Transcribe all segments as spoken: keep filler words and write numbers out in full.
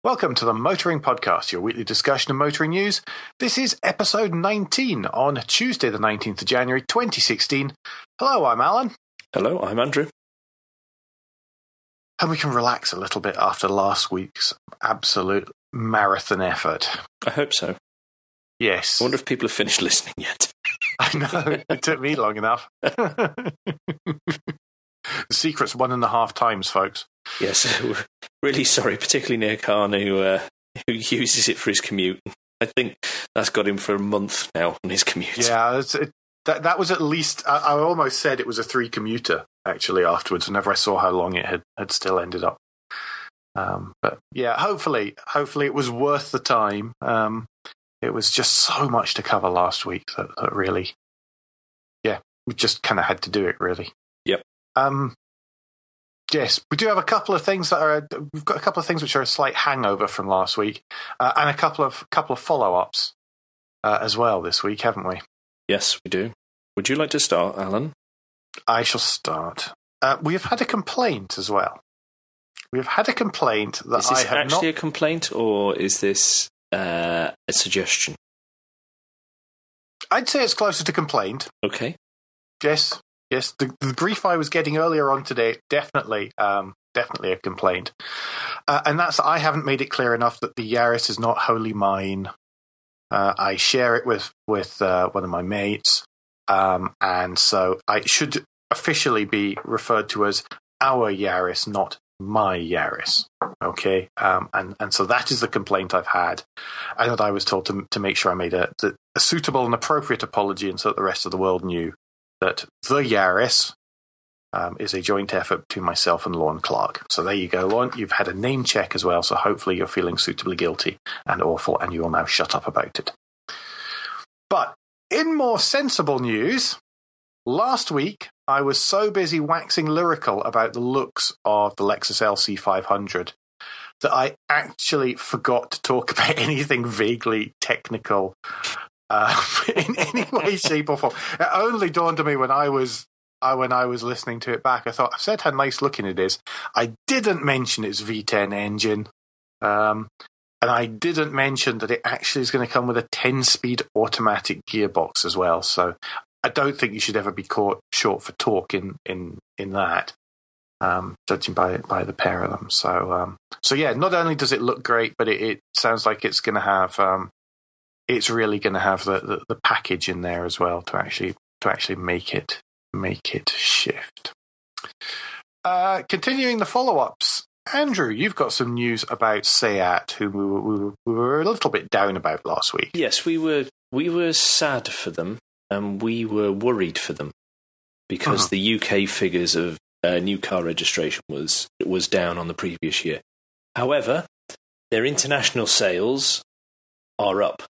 Welcome to the Motoring Podcast, your weekly discussion of motoring news. This is episode nineteen on Tuesday, the nineteenth of January, twenty sixteen. Hello, I'm Alan. Hello, I'm Andrew. And we can relax a little bit after last week's absolute marathon effort. I hope so. Yes. I wonder if people have finished listening yet. I know, it took me long enough. The secret's one and a half times, folks. Yes, really sorry, particularly Neil Khan, who, uh, who uses it for his commute. I think that's got him for a month now on his commute. Yeah, it's, it, that that was at least, I, I almost said it was a three commuter, actually, afterwards, whenever I saw how long it had, had still ended up. Um, but yeah, hopefully, hopefully it was worth the time. Um, it was just so much to cover last week that, that really, yeah, we just kind of had to do it, really. Yep. Um, yes, we do have a couple of things that are, we've got a couple of things which are a slight hangover from last week, uh, and a couple of couple of follow-ups uh, as well this week, haven't we? Yes, we do. Would you like to start, Alan? I shall start. Uh, we have had a complaint as well. We've had a complaint that is this I have actually not... a complaint, or is this uh, a suggestion? I'd say it's closer to complaint. Okay. Yes, yes. The, the grief I was getting earlier on today, definitely, um, definitely a complaint. Uh, and that's I haven't made it clear enough that the Yaris is not wholly mine. Uh, I share it with with uh, one of my mates, um, and so I should officially be referred to as our Yaris, not my Yaris. Okay, um, and and so that is the complaint I've had, and that I was told to to make sure I made a, a suitable and appropriate apology, and so that the rest of the world knew that the Yaris um, is a joint effort between myself and Lorne Clark. So there you go, Lorne. You've had a name check as well, so hopefully you're feeling suitably guilty and awful, and you will now shut up about it. But in more sensible news, last week I was so busy waxing lyrical about the looks of the Lexus L C five hundred that I actually forgot to talk about anything vaguely technical uh, in any way, shape, or form. It only dawned on me when I was I, when I was listening to it back. I thought, I've said how nice looking it is. I didn't mention its V ten engine, um, and I didn't mention that it actually is going to come with a ten-speed automatic gearbox as well. So I don't think you should ever be caught short for talk in in in that. Um, judging by by the pair of them, so um, so yeah. Not only does it look great, but it, it sounds like it's going to have, um, it's really going to have the, the, the package in there as well to actually to actually make it make it shift. Uh, continuing the follow ups, Andrew, you've got some news about SEAT, who we were, we were, we were a little bit down about last week. Yes, we were we were sad for them, and we were worried for them because uh-huh. the U K figures of Uh, new car registration was was down on the previous year. However, their international sales are up.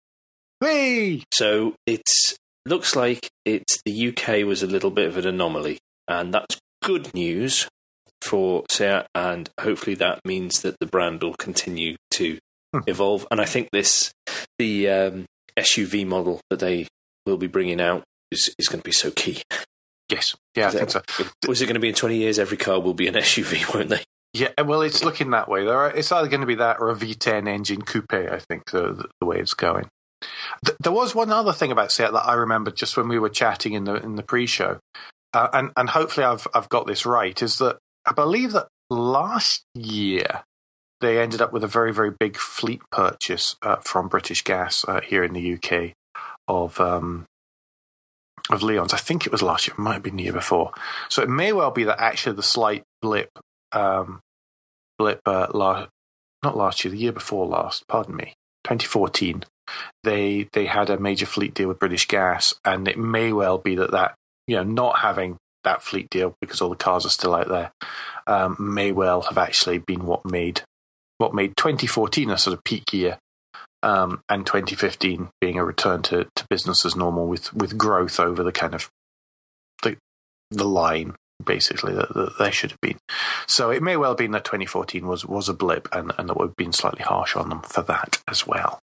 Hey! So it looks like it's the U K was a little bit of an anomaly, and that's good news for SEAT, and hopefully that means that the brand will continue to hmm. evolve. And I think this the um, S U V model that they will be bringing out is, is going to be so key. Yes, yeah, I think so. Was it going to be in twenty years? Every car will be an S U V, won't they? Yeah, well, it's looking that way. There are, it's either going to be that or a V ten engine coupe, I think, the, the, the way it's going. Th- there was one other thing about SEAT that I remembered just when we were chatting in the in the pre-show, uh, and, and hopefully I've I've got this right, is that I believe that last year they ended up with a very, very big fleet purchase uh, from British Gas uh, here in the U K of... Um, of Leon's. I think it was last year. It might have been the year before. So it may well be that actually the slight blip, um, blip, uh, la- not last year, the year before last, pardon me, twenty fourteen, they they had a major fleet deal with British Gas, and it may well be that that, you know, not having that fleet deal because all the cars are still out there, um, may well have actually been what made what made twenty fourteen a sort of peak year. Um, and twenty fifteen being a return to, to business as normal with, with growth over the kind of the the line basically that, that there should have been. So it may well have been that twenty fourteen was, was a blip, and, and that we've been slightly harsh on them for that as well.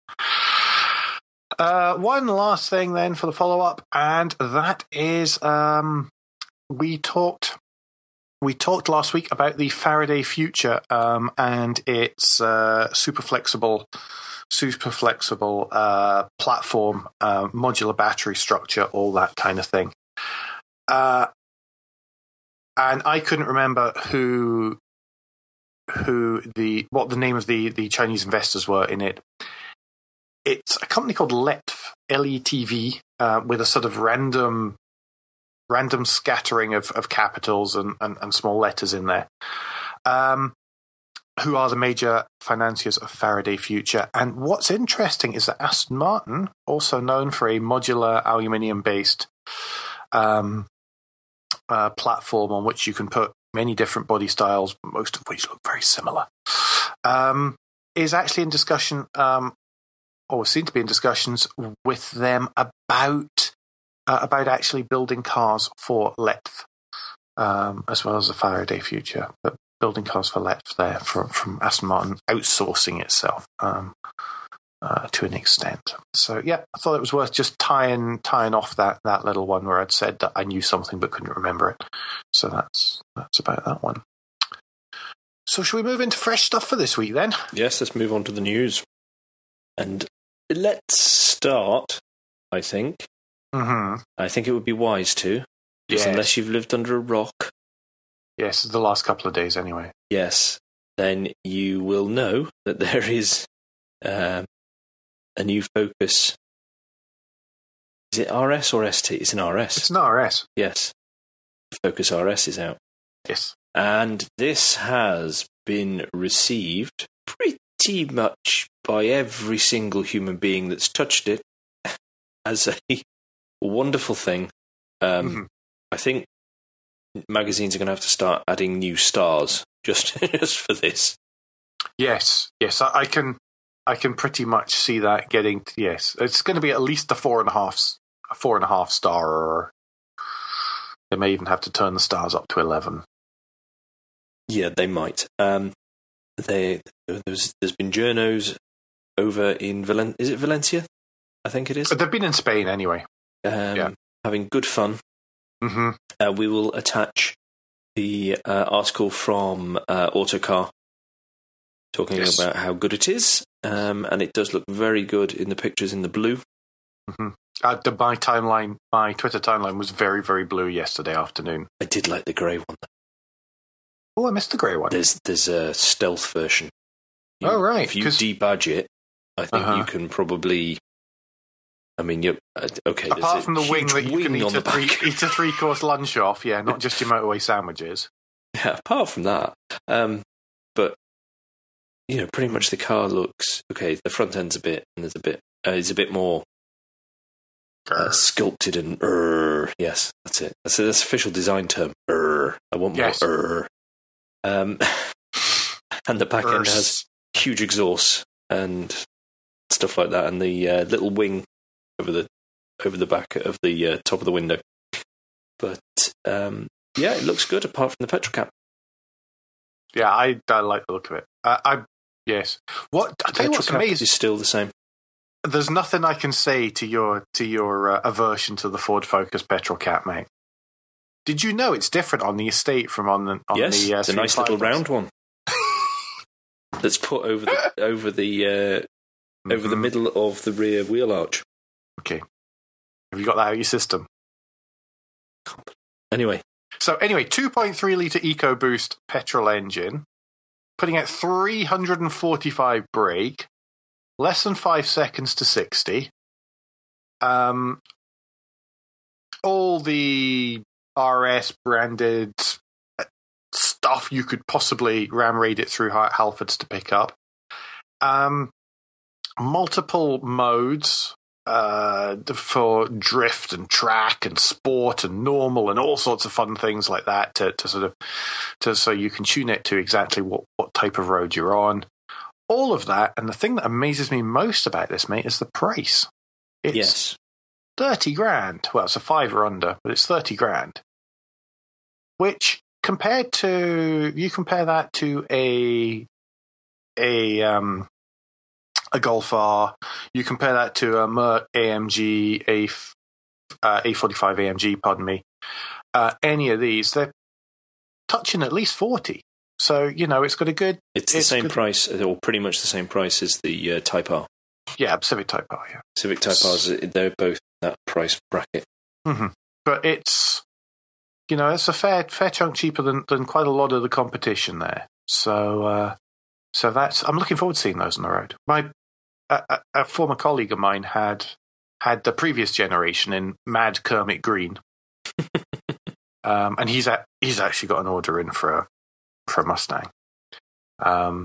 Uh, one last thing then for the follow up, and that is um, we talked we talked last week about the Faraday Future um, and its uh, super flexible, super flexible uh, platform, uh, modular battery structure, all that kind of thing. Uh, and I couldn't remember who who the what the name of the, the Chinese investors were in it. It's a company called L E T V, L E T V, uh, with a sort of random random scattering of, of capitals and, and, and small letters in there, um, who are the major financiers of Faraday Future. And what's interesting is that Aston Martin, also known for a modular aluminium-based um, uh, platform on which you can put many different body styles, most of which look very similar, um, is actually in discussion, um, or seem to be in discussions with them about uh, about actually building cars for L E T V, um, as well as the Faraday Future, but building cars for L E T V there from, from Aston Martin outsourcing itself um, uh, to an extent. So yeah, I thought it was worth just tying tying off that, that little one where I'd said that I knew something but couldn't remember it. So that's that's about that one. So shall we move into fresh stuff for this week then? Yes, let's move on to the news. And let's start, I think. Mm-hmm. I think it would be wise to, just yes. unless you've lived under a rock. Yes, the last couple of days anyway. Yes, then you will know that there is um, a new Focus. Is it R S or S T? It's an R S. It's an R S. Yes. Focus R S is out. Yes. And this has been received pretty much by every single human being that's touched it as a wonderful thing. Um, mm-hmm. I think magazines are going to have to start adding new stars just, just for this. Yes, yes, I, I can, I can pretty much see that getting. To, yes, it's going to be at least a four and a half, a four and a half star. They may even have to turn the stars up to eleven. Yeah, they might. Um, they there's there's been journos over in Valen. Is it Valencia? I think it is. But they've been in Spain anyway. Um, yeah. Having good fun. Mm-hmm. Uh, we will attach the uh, article from uh, Autocar talking yes. about how good it is, um, and it does look very good in the pictures in the blue. Mm-hmm. Uh, the, my timeline, my Twitter timeline was very, very blue yesterday afternoon. I did like the grey one. Oh, I missed the grey one. There's there's a stealth version. You, oh, right. If you debadge it, I think uh-huh. you can probably. I mean, you okay. Apart from the wing that you wing can eat a, three, eat a three-course lunch off, yeah, not just your motorway sandwiches. Yeah, apart from that, um, but you know, pretty much the car looks okay. The front end's a bit, and there's a bit, uh, it's a bit more uh, sculpted and er. Yes, that's it. That's that's official design term. Er, I want more yes. er. Um, and the back end has huge exhausts and stuff like that, and the uh, little wing over the over the back of the uh, top of the window. But um, yeah, it looks good apart from the petrol cap. Yeah, I, I like the look of it. Uh, I yes. What I tell you what's amazing is still the same. There's nothing I can say to your to your uh, aversion to the Ford Focus petrol cap, mate. Did you know it's different on the estate from on the on yes, the? Uh, it's a nice little round one that's put over the over the uh, mm-hmm. over the middle of the rear wheel arch. Okay, have you got that out of your system? Anyway, so anyway, two point three litre EcoBoost petrol engine, putting out three hundred forty-five brake, less than five seconds to sixty. Um, all the R S branded stuff you could possibly ram raid it through Halfords to pick up. Um, multiple modes uh, for drift and track and sport and normal and all sorts of fun things like that to, to sort of to so you can tune it to exactly what, what type of road you're on. All of that, and the thing that amazes me most about this, mate, is the price. It's yes. thirty grand. Well, it's a fiver under, but it's thirty grand. Which, compared to, you compare that to a a um a Golf R, you compare that to a Merc A M G, a uh, A forty-five A M G, pardon me. Uh, any of these, they're touching at least forty. So, you know, it's got a good... It's the it's same good, price, or pretty much the same price as the uh, Type R. Yeah, Civic Type R, yeah. Civic Type R's, they're both that price bracket. Mm-hmm. But it's, you know, it's a fair fair chunk cheaper than, than quite a lot of the competition there. So, uh, so that's... I'm looking forward to seeing those on the road. My a, a, a former colleague of mine had had the previous generation in Mad Kermit Green. um, and he's at, he's actually got an order in for a for a Mustang. Um,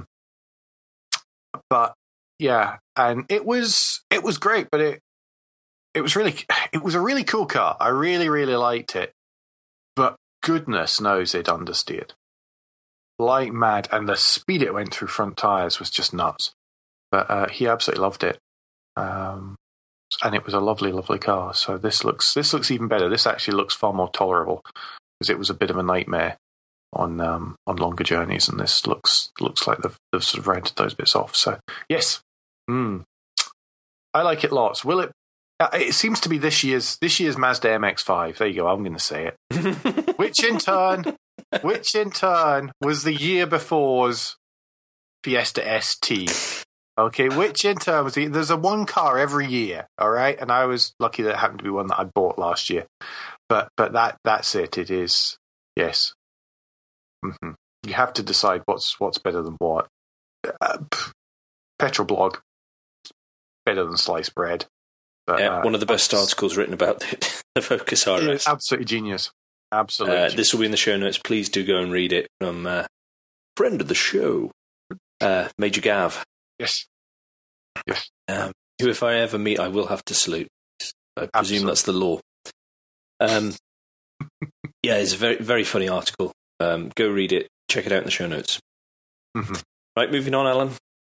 but yeah, and it was it was great, but it it was really it was a really cool car. I really really liked it, but goodness knows it understeered like mad, and the speed it went through front tires was just nuts. But uh, he absolutely loved it, um, and it was a lovely lovely car. So this looks this looks even better. This actually looks far more tolerable because it was a bit of a nightmare on um, on longer journeys, and this looks looks like they've, they've sort of rounded those bits off. So yes, mm. I like it lots. Will it? Uh, it seems to be this year's this year's Mazda M X five. There you go. I'm going to say it. which in turn, which in turn was the year before's Fiesta S T. Okay, which in turn was the, there's a one car every year. All right, and I was lucky that it happened to be one that I bought last year. But but that that's it. It is yes. Mm-hmm. You have to decide what's what's better than what. Uh, Petroblog better than sliced bread. But, yeah, uh, one of the best articles written about the, the Focus R S. Absolutely genius. Absolutely. Uh, this will be in the show notes. Please do go and read it from uh, friend of the show, uh, Major Gav. Yes. Yes. Um, who, if I ever meet, I will have to salute. I presume absolutely. That's the law. Um, yeah, it's a very very funny article. Um, go read it. Check it out in the show notes. Mm-hmm. Right, moving on, Alan.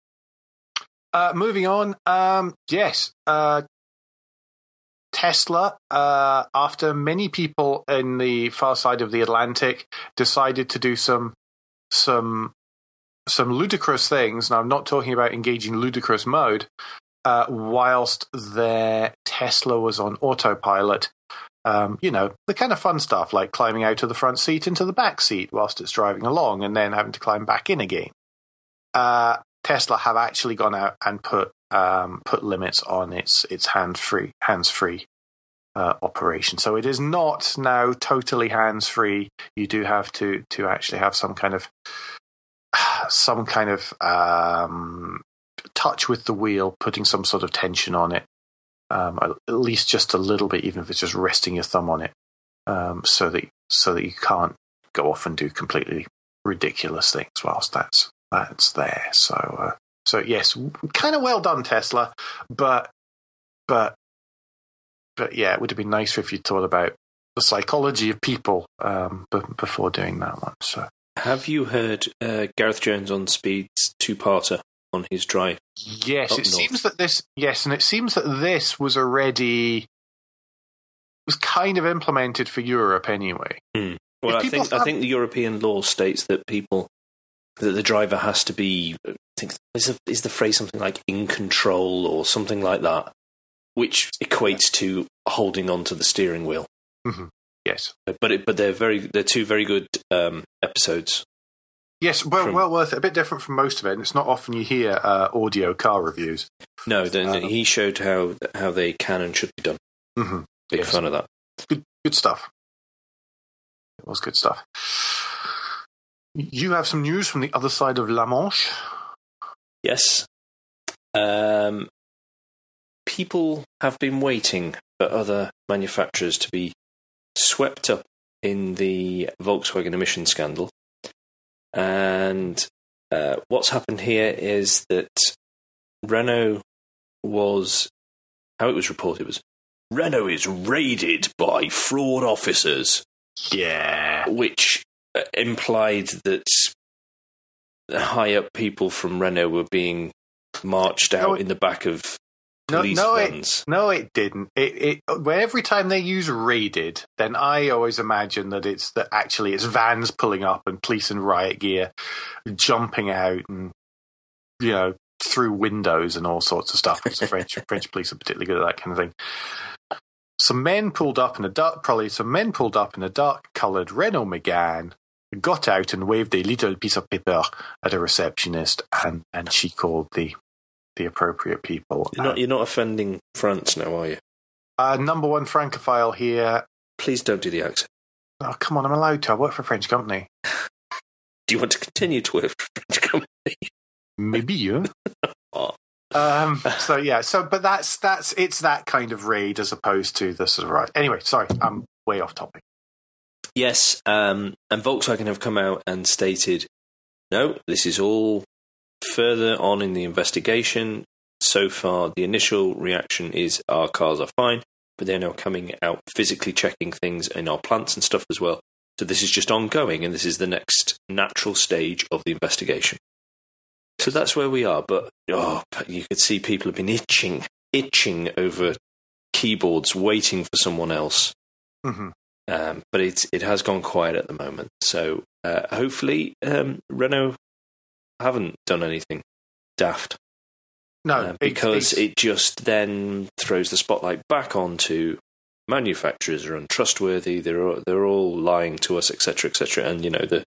Uh, moving on. Um, yes. Uh, Tesla, uh, after many people in the far side of the Atlantic decided to do some some some ludicrous things. Now, I'm not talking about engaging ludicrous mode. Uh, whilst their Tesla was on autopilot. Um, you know, the kind of fun stuff like climbing out of the front seat into the back seat whilst it's driving along and then having to climb back in again. Uh, Tesla have actually gone out and put um, put limits on its its hand free hands free uh, operation. So it is not now totally hands free. You do have to to actually have some kind of some kind of um, touch with the wheel, putting some sort of tension on it. Um, at least just a little bit, even if it's just resting your thumb on it, um, so that so that you can't go off and do completely ridiculous things whilst that's that's there. So, uh, so yes, kind of well done, Tesla, but but but yeah, it would have been nicer if you'd thought about the psychology of people um, b- before doing that one. So, have you heard uh, Gareth Jones on Speed's two-parter on his drive? Yes, it north. seems that this. Yes, and it seems that this was already was kind of implemented for Europe anyway. Hmm. Well, I think have, I think the European law states that people that the driver has to be. I think is the, is the phrase something like in control or something like that, which equates to holding on to the steering wheel. Mm-hmm. Yes, but it, but they're very they're two very good um, episodes. Yes, well, from, well worth it. A bit different from most of it. And it's not often you hear uh, audio car reviews. No, then um, he showed how how they can and should be done. Mm-hmm. Big yes. fan of that. Good, good stuff. It was good stuff. You have some news from the other side of La Manche. Yes. Um, people have been waiting for other manufacturers to be swept up in the Volkswagen emission scandal. And uh, what's happened here is that Renault was, how it was reported was, Renault is raided by fraud officers. Yeah. Which uh, implied that high-up people from Renault were being marched out no, it, in the back of police no, no, vans. It, no, it didn't. It, it, every time they use raided, then I always imagine that it's that actually it's vans pulling up and police in riot gear jumping out and, you know, through windows and all sorts of stuff. The French French police are particularly good at that kind of thing. Some men pulled up in a dark, probably some men pulled up in a dark-coloured Renault Megane got out and waved a little piece of paper at a receptionist, and, and she called the the appropriate people. You're not, you're not offending France now, are you? Uh, number one Francophile here. Please don't do the accent. Oh, come on, I'm allowed to. I work for a French company. Do you want to continue to work for a French company? Maybe you. Oh. Um, so yeah, so but that's that's it's that kind of raid as opposed to the sort of right. Anyway, sorry, I'm way off topic. Yes, um, and Volkswagen have come out and stated, no, this is all further on in the investigation. So far, the initial reaction is our cars are fine, but they're now coming out physically checking things in our plants and stuff as well. So this is just ongoing, and this is the next natural stage of the investigation. So that's where we are. But oh, you could see people have been itching, itching over keyboards, waiting for someone else. Mm-hmm. Um, but it's it has gone quiet at the moment. So uh, hopefully um, Renault haven't done anything daft. No, uh, because it's, it's... it just then throws the spotlight back onto manufacturers are untrustworthy. They're all, they're all lying to us, et cetera, et cetera. And you know the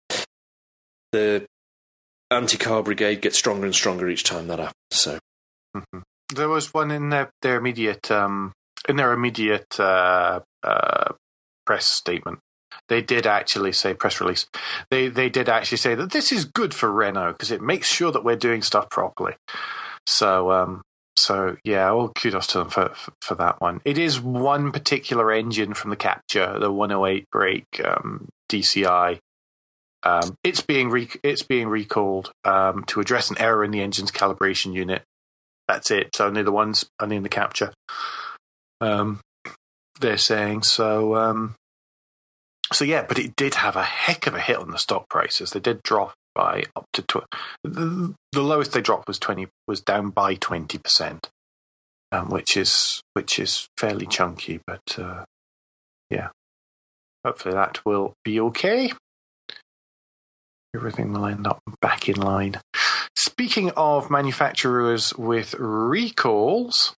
the anti-car brigade gets stronger and stronger each time that happens. So mm-hmm. There was one in their their immediate um, in their immediate uh, uh, press statement. They did actually say press release. They they did actually say that this is good for Renault because it makes sure that we're doing stuff properly. So, um, so yeah, all kudos to them for, for for that one. It is one particular engine from the Capture, the one oh eight brake um, D C I. Um, it's being re- it's being recalled um, to address an error in the engine's calibration unit. That's it. It's only the ones only in the Capture. Um, they're saying so. Um, so yeah, but it did have a heck of a hit on the stock prices. They did drop by up to tw- the, the lowest they dropped was twenty was down by twenty percent, um, which is which is fairly chunky. But uh, yeah, hopefully that will be okay. Everything will end up back in line. Speaking of manufacturers with recalls,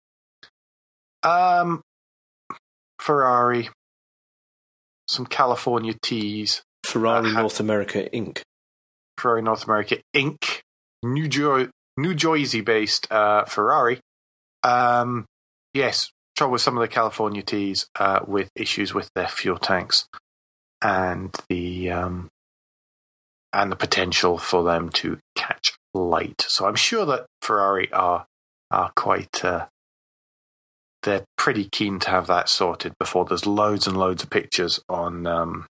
um, Ferrari, some California teas, Ferrari uh, North America Incorporated. Ferrari North America Incorporated, New, jo- New Jersey-based uh, Ferrari. Um, yes, trouble with some of the California teas uh, with issues with their fuel tanks and the um, and the potential for them to catch light. So I'm sure that Ferrari are are quite uh, they're pretty keen to have that sorted before there's loads and loads of pictures on. Um,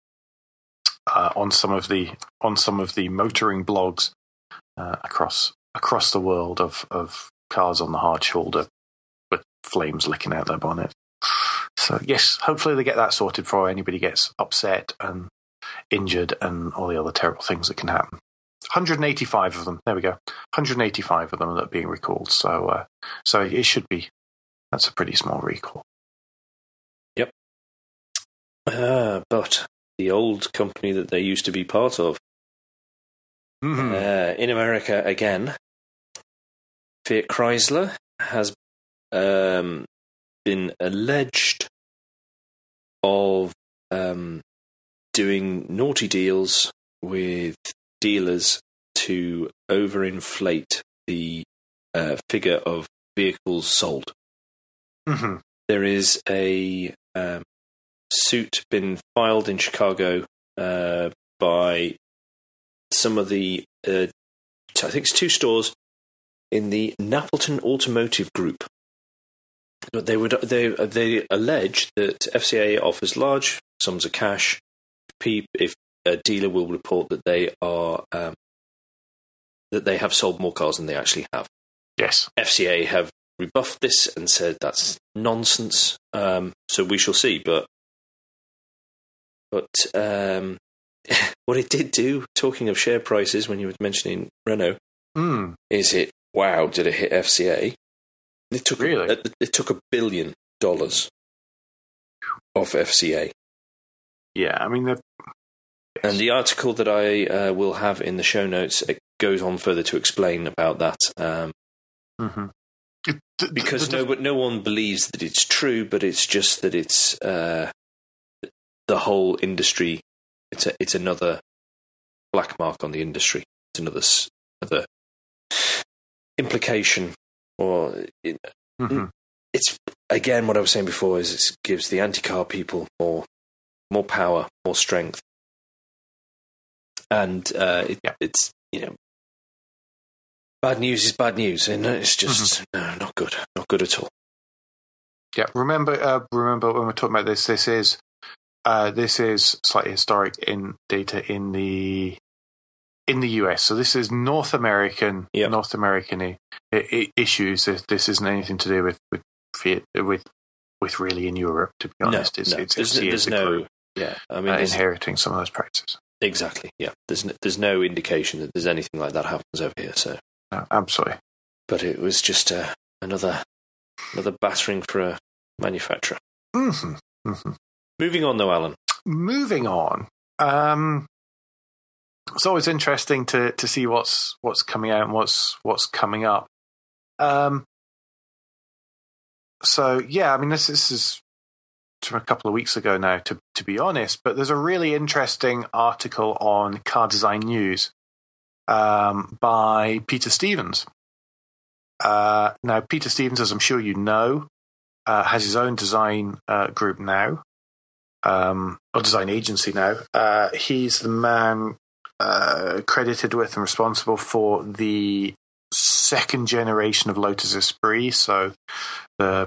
Uh, on some of the on some of the motoring blogs uh, across across the world of, of cars on the hard shoulder with flames licking out their bonnet. So yes, hopefully they get that sorted before anybody gets upset and injured and all the other terrible things that can happen. one hundred eighty-five of them. There we go. one hundred eighty-five of them that are being recalled. So uh, so it should be. That's a pretty small recall. Yep. Uh, but. The old company that they used to be part of. Mm-hmm. Uh, in America, again, Fiat Chrysler has um, been alleged of um, doing naughty deals with dealers to overinflate the uh, figure of vehicles sold. Mm-hmm. There is a... Um, suit been filed in Chicago uh, by some of the, uh, I think it's two stores in the Napleton Automotive Group. But they would they they allege that F C A offers large sums of cash if a dealer will report that they are um, that they have sold more cars than they actually have. Yes, F C A have rebuffed this and said that's nonsense. Um, so we shall see, but. But um, what it did do, talking of share prices, when you were mentioning Renault, mm. is it, wow, did it hit F C A? It took, really? a, it took a billion dollars off F C A. Yeah, I mean... Yes. And the article that I uh, will have in the show notes, it goes on further to explain about that. Um, mm-hmm. Because no, no one believes that it's true, but it's just that it's... Uh, the whole industry, it's a, it's another black mark on the industry. It's another s- other implication, or it, Mm-hmm. it's again what I was saying before is it gives the anti-car people more more power, more strength, and uh, it, yeah. it's you know bad news is bad news, and it's just mm-hmm. no, not good, not good at all. Yeah, remember, uh, remember when we're talking about this. This is uh, this is slightly historic in data in the in the U S. So this is North American, yep. North American I- I- issues. This, this isn't anything to do with with with with really in Europe. To be honest, no, it's, no. it's there's, no, there's no group, yeah. I mean, uh, inheriting some of those practices. Exactly. Yeah. There's no, there's no indication that there's anything like that happens over here. So no, absolutely. But it was just uh, another another battering for a manufacturer. Mm-hmm. Mm-hmm. Moving on, though, Alan. Moving on. Um, it's always interesting to, to see what's what's coming out and what's what's coming up. Um, so yeah, I mean this, this is from a couple of weeks ago now, to to be honest. But there's a really interesting article on Car Design News um, by Peter Stevens. Uh, now, Peter Stevens, as I'm sure you know, uh, has his own design uh, group now, um, or design agency now. Uh, he's the man uh, credited with and responsible for the second generation of Lotus Esprit. So the,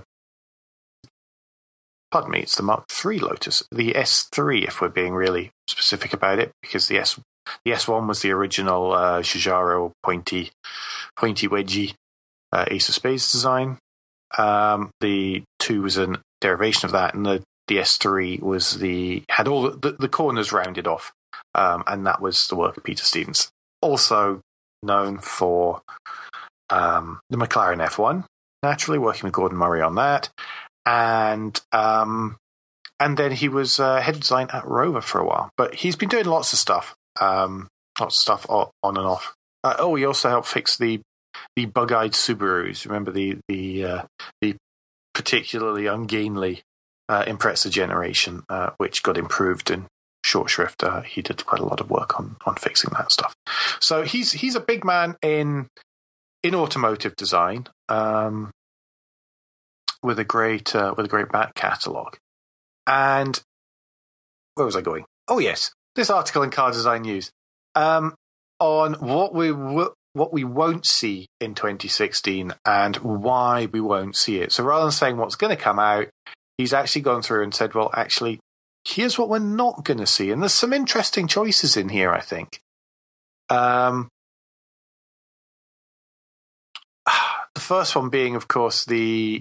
pardon me, it's the Mark three Lotus, the S three, if we're being really specific about it, because the S the S one was the original uh, Giugiaro pointy, pointy wedgy uh, Ace of Spades design. Um, the two was a derivation of that, and the, the S three was the had all the, the, the corners rounded off, um, and that was the work of Peter Stevens, also known for um, the McLaren F one, naturally working with Gordon Murray on that, and um, and then he was uh, head of design at Rover for a while. But he's been doing lots of stuff, um, lots of stuff on and off. Uh, oh, he also helped fix the the bug-eyed Subarus. Remember the the uh, the particularly ungainly uh, Impreza generation, uh, which got improved in short shrift. Uh, he did quite a lot of work on on fixing that stuff. So he's he's a big man in in automotive design, um, with a great uh, with a great back catalogue. And where was I going? Oh yes, this article in Car Design News um, on what we w- what we won't see in twenty sixteen and why we won't see it. So rather than saying what's going to come out, he's actually gone through and said, well, actually, here's what we're not going to see. And there's some interesting choices in here, I think. Um, the first one being, of course, the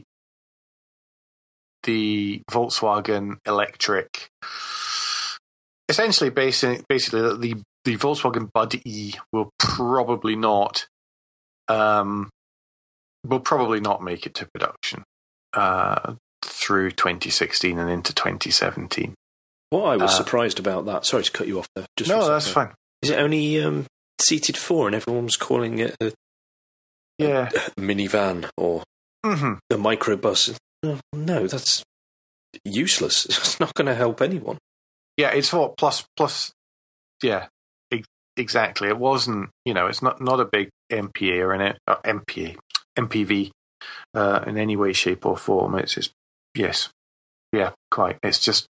the Volkswagen electric. Essentially, basically, basically the the Volkswagen Bud E will probably not, um, will probably not make it to production uh, through twenty sixteen and into twenty seventeen. What I was uh, surprised about that. Sorry to cut you off there. Just no, that's fine. Is it only um, seated four, and everyone was calling it a, yeah. a, a minivan or mm-hmm. a microbus? No, that's useless. It's not going to help anyone. Yeah, it's what plus plus. Yeah, e- exactly. It wasn't. You know, it's not not a big M P A or an uh, M P A M P V uh, in any way, shape, or form. It's just yes, yeah, quite. It's just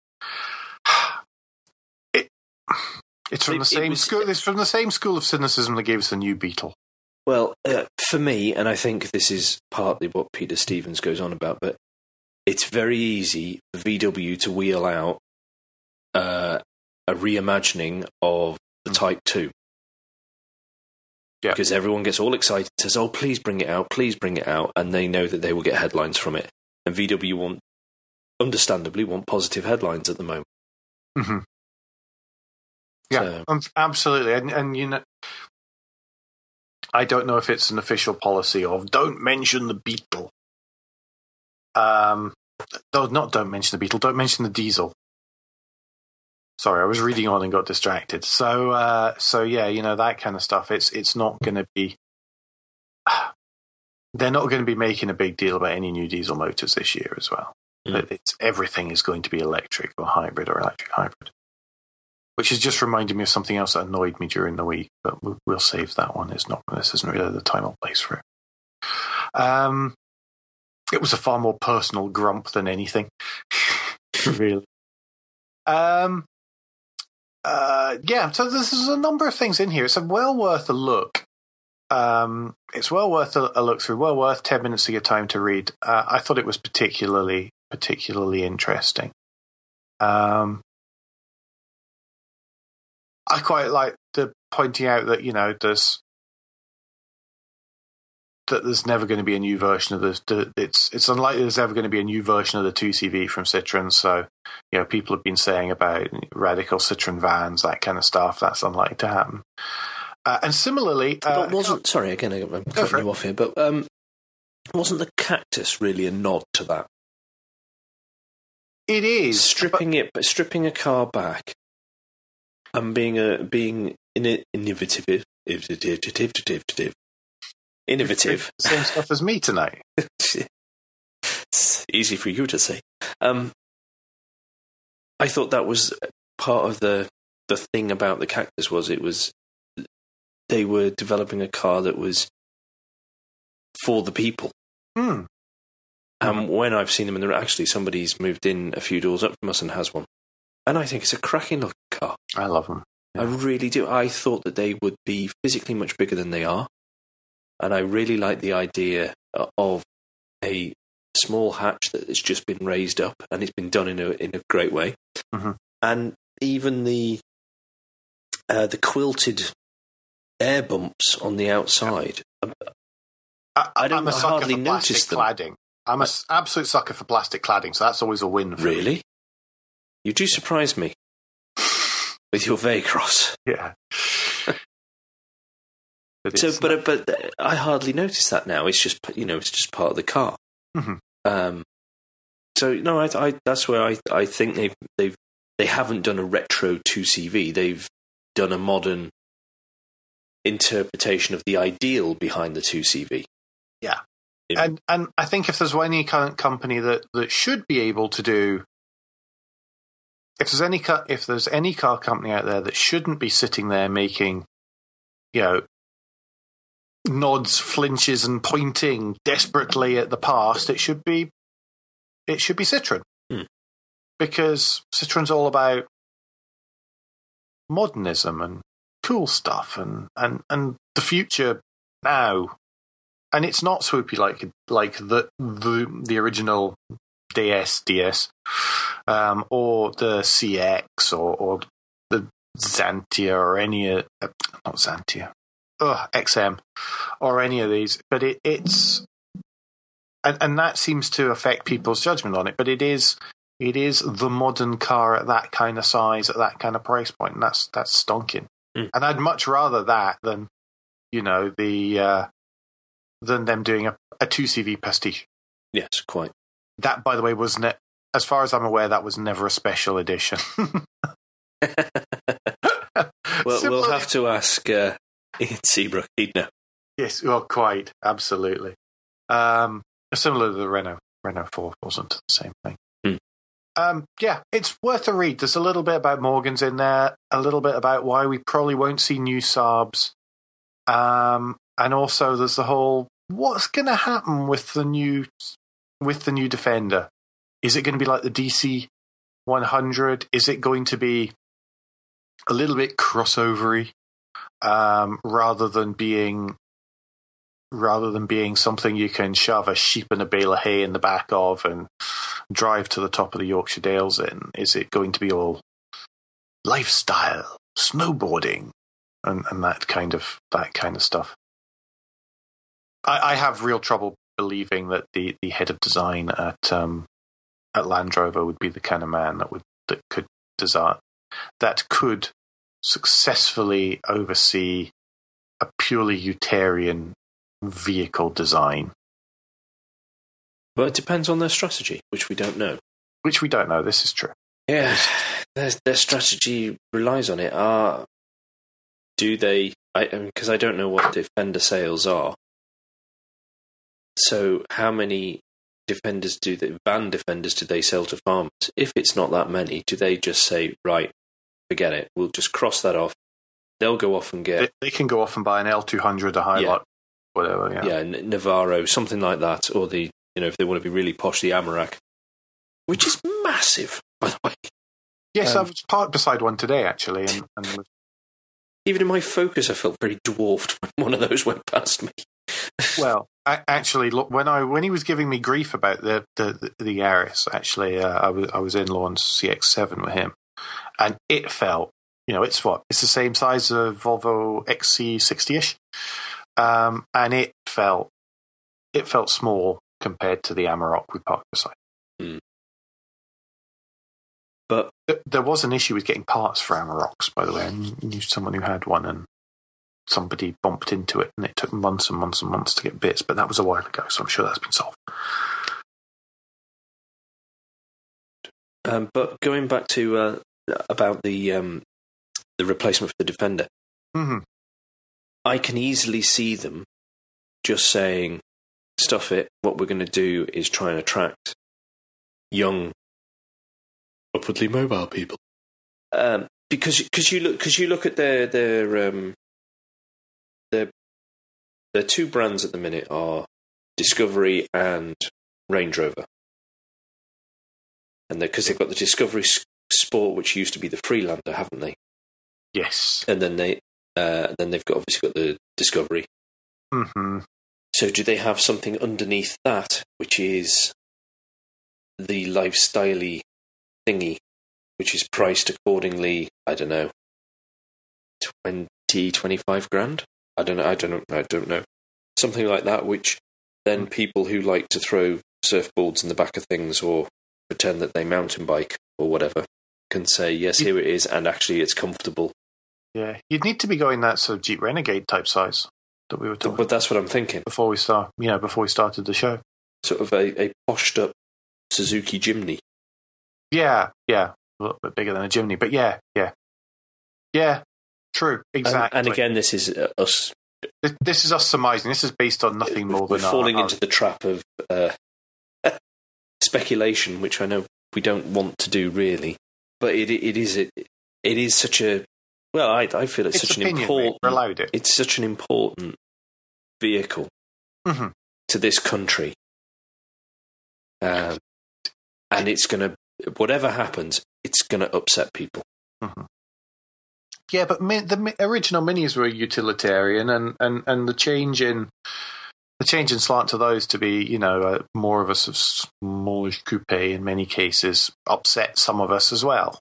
it. It's from it, the same was, school. It's from the same school of cynicism that gave us the new Beetle. Well, uh, for me, and I think this is partly what Peter Stevens goes on about, but it's very easy for V W to wheel out uh, a reimagining of the mm. Type two. Yeah. Because everyone gets all excited, says, oh, please bring it out, please bring it out, and they know that they will get headlines from it. And V W want, understandably, want positive headlines at the moment. Mm-hmm. Yeah, so. um, absolutely. And, and, you know, I don't know if it's an official policy of don't mention the Beetle. Um, no, not don't mention the Beetle, don't mention the diesel. Sorry, I was reading on and got distracted. So, uh, so yeah, you know, that kind of stuff. It's it's not going to be. They're not going to be making a big deal about any new diesel motors this year as well. Mm. It's everything is going to be electric or hybrid or electric hybrid. which has just reminded me of something else that annoyed me during the week, but we'll, we'll save that one. It's not. This isn't really the time or place for it. Um, it was a far more personal grump than anything, really. Um, uh, yeah. So this is a number of things in here. It's a well worth a look. Um, it's well worth a, a look through. Well worth ten minutes of your time to read. Uh, I thought it was particularly particularly interesting. Um. I quite like the pointing out that, you know, there's that there's never going to be a new version of this. It's it's unlikely there's ever going to be a new version of the two C V from Citroën. So, you know, people have been saying about radical Citroën vans, that kind of stuff. That's unlikely to happen. Uh, and similarly, uh, but wasn't sorry again, I'm cutting you off here, but um, wasn't the Cactus really a nod to that? It is stripping but, it, stripping a car back. And being a being in, innovative, innovative, innovative. Same stuff as me tonight. It's easy for you to say. Um, I thought that was part of the the thing about the Cactus was it was they were developing a car that was for the people. Mm. And um, when I've seen them, and actually somebody's moved in a few doors up from us and has one. And I think it's a cracking looking car. I love them. Yeah. I really do. I thought that they would be physically much bigger than they are. And I really like the idea of a small hatch that has just been raised up and it's been done in a in a great way. Mm-hmm. And even the uh, the quilted air bumps on the outside. Yeah. I, I, don't I'm a I sucker hardly for notice plastic them. cladding. I'm an absolute sucker for plastic cladding, so that's always a win for really? me. You do surprise me with your Vacross. Yeah. but so, but but I hardly notice that now. It's just you know, it's just part of the car. Mm-hmm. Um. So no, I, I that's where I I think they've they've they haven't done a retro two C V. They've done a modern interpretation of the ideal behind the two C V. Yeah. And and I think if there's any current company that, that should be able to do, if there's any car, if there's any car company out there that shouldn't be sitting there making, you know, nods, flinches, and pointing desperately at the past, it should be, it should be Citroën, hmm. because Citroën's all about modernism and cool stuff and and and the future now. And it's not swoopy like like the the, the original D S D S um, or the C X or, or the Xantia or any uh, not Xantia, ugh, X M or any of these. But it, it's and, and that seems to affect people's judgment on it. But it is it is the modern car at that kind of size at that kind of price point, and that's that's stonking. Mm. And I'd much rather that than you know the. Uh, than them doing a, a two C V pastiche. Yes, quite. That, by the way, was ne- as far as I'm aware, that was never a special edition. Well, we'll have to ask uh, Ian Seabrook. He'd know. Yes, well, quite absolutely. Um, similar to the Renault Renault four, wasn't the same thing. Hmm. Um, yeah, it's worth a read. There's a little bit about Morgans in there, a little bit about why we probably won't see new Saabs. Um, And also, there's the whole what's going to happen with the new with the new Defender? Is it going to be like the D C one hundred? Is it going to be a little bit crossovery um, rather than being rather than being something you can shove a sheep and a bale of hay in the back of and drive to the top of the Yorkshire Dales in? Is it going to be all lifestyle, snowboarding, and, and that kind of that kind of stuff? I, I have real trouble believing that the, the head of design at um, at Land Rover would be the kind of man that would that could design that could successfully oversee a purely utilitarian vehicle design. Well, it depends on their strategy, which we don't know. Which we don't know. This is true. Yeah, their their strategy relies on it. Uh, do they? I because I don't know what Defender sales are. So how many Defenders do they, van Defenders do they sell to farmers? If it's not that many, do they just say, right, forget it. We'll just cross that off. They'll go off and get... They, they can go off and buy an L two hundred, a Hilux, Yeah. whatever, yeah. Yeah, N- Navarro, something like that. Or the, you know, if they want to be really posh, the Amarok, which is massive, by the way. Yes, Um, I was parked beside one today, actually. And, and Even in my Focus, I felt very dwarfed when one of those went past me. well, I, actually, look, when I when he was giving me grief about the the, the, the Yaris, actually, uh, I was I was in Lawrence C X seven with him, and it felt, you know, it's what it's the same size of Volvo X C sixty-ish, um, and it felt it felt small compared to the Amarok we parked beside. Mm. But Th- There was an issue with getting parts for Amaroks, by the way. I knew someone who had one, and somebody bumped into it, and it took months and months and months to get bits. But that was a while ago, so I'm sure that's been solved. um, but going back to uh, about the um, the replacement for the Defender, Mm-hmm. I can easily see them just saying, "Stuff it. What we're going to do is try and attract young, upwardly mobile people." Um, because because you look because you look at their their um, their their two brands at the minute are Discovery and Range Rover, and because they've got the Discovery S- Sport, which used to be the Freelander, haven't they? Yes. And then they uh, then they've got obviously got the Discovery. Mm-hmm. So do they have something underneath that, which is the lifestyle-y thingy, which is priced accordingly? I don't know, twenty, twenty-five grand. I don't know. I don't know. I don't know. Something like that, which then people who like to throw surfboards in the back of things or pretend that they mountain bike or whatever can say, yes, here it is, and actually it's comfortable. Yeah, you'd need to be going that sort of Jeep Renegade type size that we were talking But that's what I'm thinking. before we start. You know, before we started the show. Sort of a, a poshed up Suzuki Jimny. Yeah, yeah, a little bit bigger than a Jimny, but yeah, yeah, yeah. True, exactly. And, and again, this is uh, us. this, this is us surmising. This is based on nothing more We're than falling our, into the trap of uh, speculation, which I know we don't want to do really. But it it is it, it is such a well. I I feel it's, It's such an opinion, important. mate. We're allowed it. It's such an important vehicle Mm-hmm. to this country, um, and it's going to whatever happens, it's going to upset people. Mm-hmm. Yeah, but mi- the mi- original minis were utilitarian, and, and, and the change in the change in slant to those to be, you know, uh, more of a sort of smallish coupe in many cases upset some of us as well.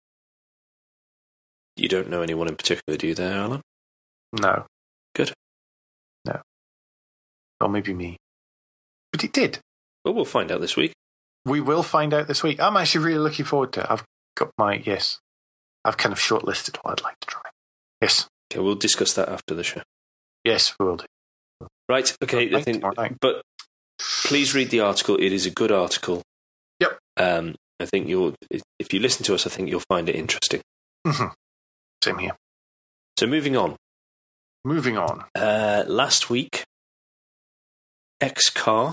You don't know anyone in particular, do you, there, Alan? No, Good. no, or maybe me, but it did. Well, we'll find out this week. We will find out this week. I'm actually really looking forward to it. I've got my yes. I've kind of shortlisted what I'd like to try. Yes, Okay, we'll discuss that after the show. yes, we will do. Right. Okay. I Right, think, all right. but please read the article. It is a good article. Yep. Um, I think you'll. If you listen to us, I think you'll find it interesting. Mm-hmm. Same here. So moving on. Moving on. Uh, last week, X-Car.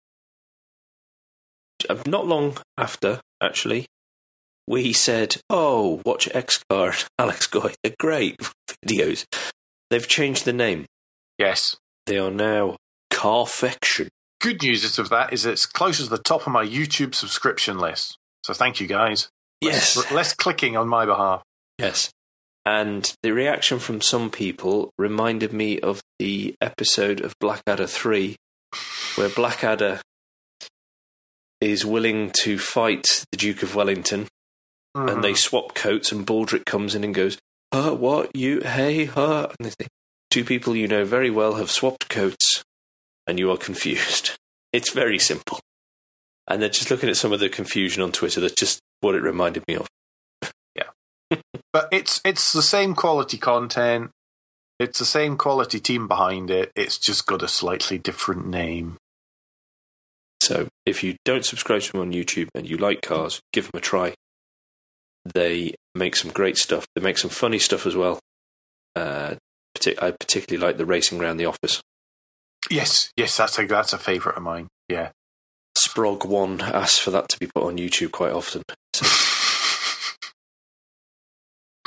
uh, Not long after, actually, we said, "Oh, watch X-Car." Alex Goy, they're great videos. They've changed the name. Yes. They are now Carfection. Good news is of that is it's close to the top of my YouTube subscription list. So thank you guys. Yes. Less, less clicking on my behalf. Yes. And the reaction from some people reminded me of the episode of Blackadder three, where Blackadder is willing to fight the Duke of Wellington, Mm. and they swap coats, and Baldric comes in and goes, "Huh, what, you, hey, huh?" And they think, two people you know very well have swapped coats, and you are confused. It's very simple. And they're just looking at some of the confusion on Twitter. That's just what it reminded me of. But it's it's the same quality content. It's the same quality team behind it. It's just got a slightly different name. So if you don't subscribe to them on YouTube and you like cars, give them a try. They make some great stuff. They make some funny stuff as well. Uh, partic- I particularly like the racing around the office. Yes, yes, that's a that's a favourite of mine. Yeah. Sprog One asks for that to be put on YouTube quite often. So,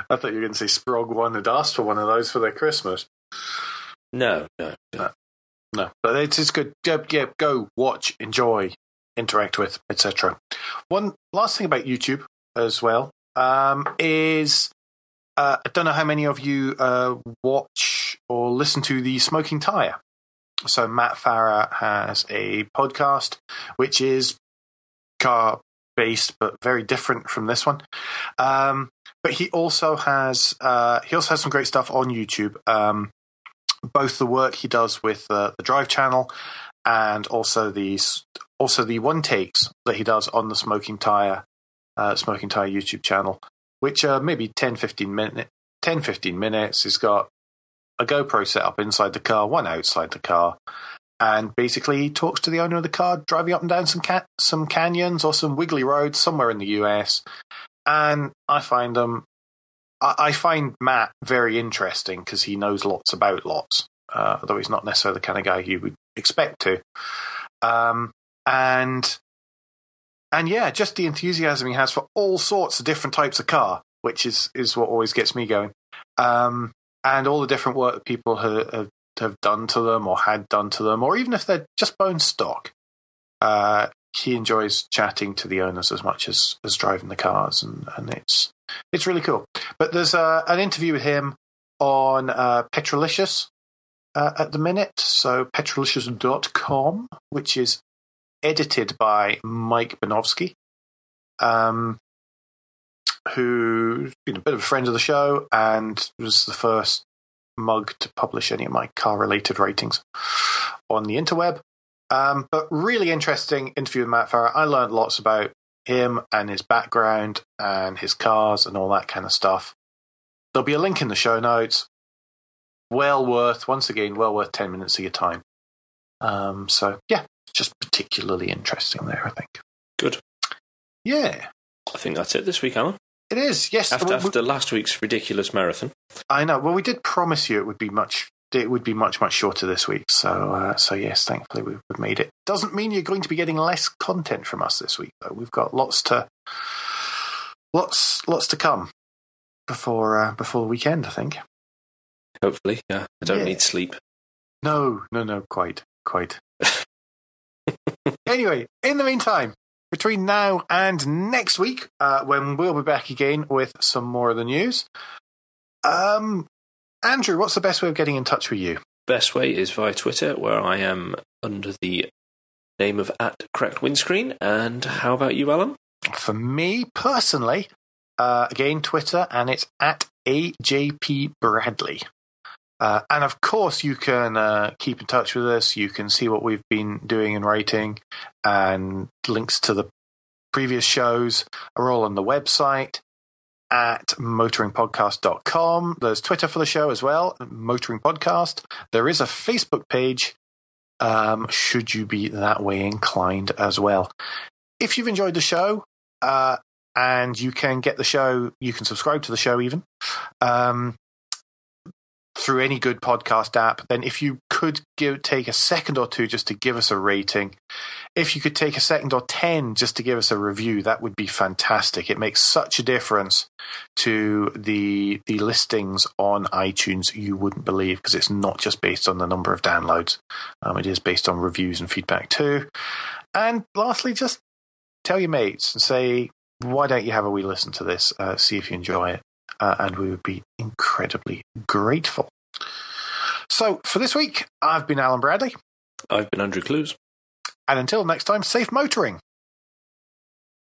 I thought you were going to say Sprog One had asked for one of those for their Christmas. No, no, no. No, no. But it's, it's good. Yeah, yeah, go, watch, enjoy, interact with, et cetera. One last thing about YouTube as well um, is uh, I don't know how many of you uh, watch or listen to the Smoking Tire. So Matt Farah has a podcast which is car based but very different from this one. Um, but he also has uh, he also has some great stuff on YouTube. Um, both the work he does with uh, the Drive channel and also the also the one takes that he does on the Smoking Tire uh, Smoking Tire YouTube channel, which are maybe ten, fifteen minutes. ten, fifteen minutes. He's got a GoPro set up inside the car, one outside the car, and basically he talks to the owner of the car driving up and down some ca- some canyons or some wiggly roads somewhere in the U S. And I find them, I, I find Matt very interesting because he knows lots about lots, uh, although he's not necessarily the kind of guy you would expect to. Um, and and yeah, just the enthusiasm he has for all sorts of different types of car, which is is what always gets me going. Um, and all the different work that people have, have, have done to them or had done to them, or even if they're just bone stock. Uh, he enjoys chatting to the owners as much as, as driving the cars, and, and it's it's really cool. But there's uh, an interview with him on uh, Petrolicious uh, at the minute, so petrolicious dot com, which is edited by Mike Banovsky, um, who's been a bit of a friend of the show and was the first mug to publish any of my car-related ratings on the interweb. Um, but really interesting interview with Matt Farah. I learned lots about him and his background and his cars and all that kind of stuff. There'll be a link in the show notes. Well worth, once again, well worth ten minutes of your time. Um, so, yeah, just particularly interesting there, I think. Good. Yeah. I think that's it this week, Alan. It is, yes. After, we, after last week's ridiculous marathon. I know. Well, we did promise you it would be much it would be much, much shorter this week. So, uh, so yes, thankfully we've made it. Doesn't mean you're going to be getting less content from us this week, though. We've got lots to lots lots to come before uh, before the weekend, I think. Hopefully, yeah. I don't yeah. need sleep. No, no, no, quite, quite. Anyway, in the meantime, between now and next week, uh, when we'll be back again with some more of the news, um, Andrew, what's the best way of getting in touch with you? Best way is via Twitter, where I am under the name of at Cracked Windscreen. And how about you, Alan? For me, personally, uh, again, Twitter, and it's at A J P Bradley. Uh, and of course, you can uh, keep in touch with us. You can see what we've been doing and writing, and links to the previous shows are all on the website at motoring podcast dot com. There's Twitter for the show as well, Motoring Podcast. There is a Facebook page, um, should you be that way inclined as well. If you've enjoyed the show, uh, and you can get the show, you can subscribe to the show even, um, through any good podcast app, then if you could give, take a second or two just to give us a rating, if you could take a second or ten just to give us a review, that would be fantastic. It makes such a difference to the the listings on iTunes you wouldn't believe, because it's not just based on the number of downloads. Um, it is based on reviews and feedback too. And lastly, just tell your mates and say, why don't you have a wee listen to this, uh, see if you enjoy it. Uh, and we would be incredibly grateful. So, for this week, I've been Alan Bradley. I've been Andrew Clues. And until next time, safe motoring.